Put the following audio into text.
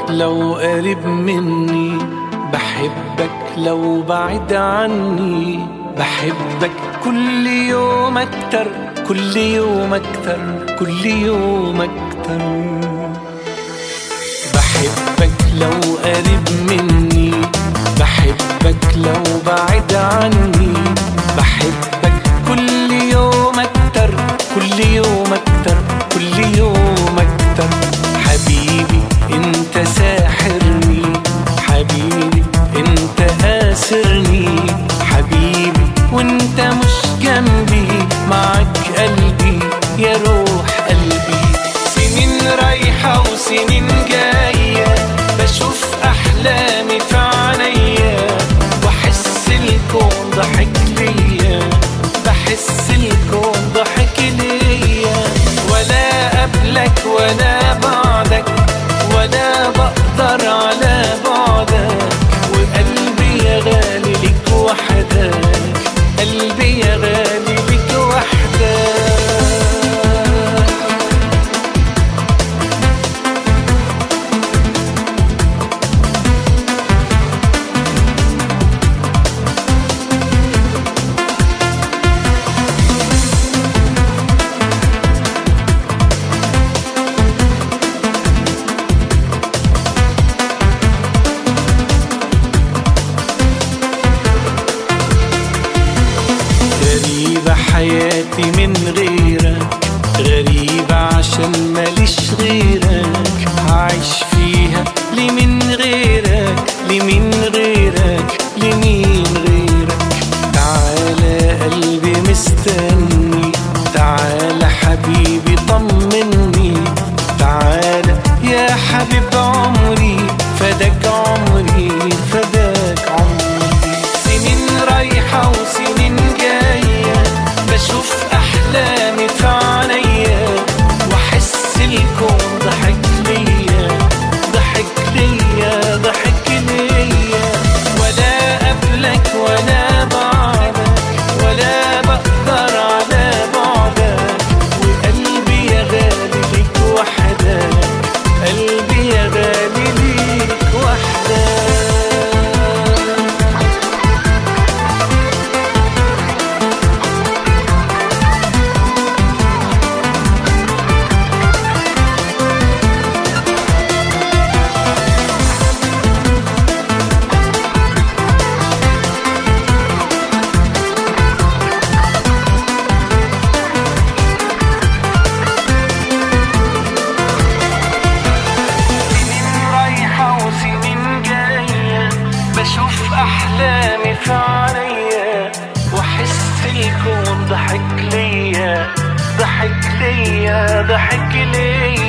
لو قريب مني، بحبك لو بعيد عني، بحبك كل يوم أكتر، كل يوم أكتر، كل يوم أكتر. بحبك لو قريب مني، بحبك لو بعيد عني، بحبك كل يوم أكتر، كل يوم أكتر، كل يوم أكتر. حبيبي انت ساحرني، حبيبي انت آسرني، حبيبي وانت مش جنبي، معك قلبي يا روح قلبي. سنين رايحة وسنين جاية، بشوف أحلامي في عينيا، وأحس الكون ضحك ليا، بحس الكون ضحك ليا. ولا قبلك ولا بعدك، ولا بقدر على بعدك، وقلبي يا غالي ليك وحدك، قلبي يا غالي ليك وحدك. غريبة حياتي من غيرك، غريبة عشان ماليش غيرك، هعيش فيها لمن غيرك، لمن غيرك، لمين غيرك. تعالى قلبي مستني، تعالى حبيبي طمني، تعالى يا حبيب عمري، فداك عمري، فداك عمري. سنين رايحة وسنين جاية، بشوف أحلامي في عينيا، وأحس الكون ضحك ليا، ضحك ليا، ضحك ليا. ولا قبلك ولا بعدك، ولا بقدر على بعدك، وقلبي يا غالي ليك وحدك، قلبي يا غالي ليك وحدك. بشوف أحلامي في عينيا، وأحس الكون ضحك ليا، ضحك ليا، ضحك ليا.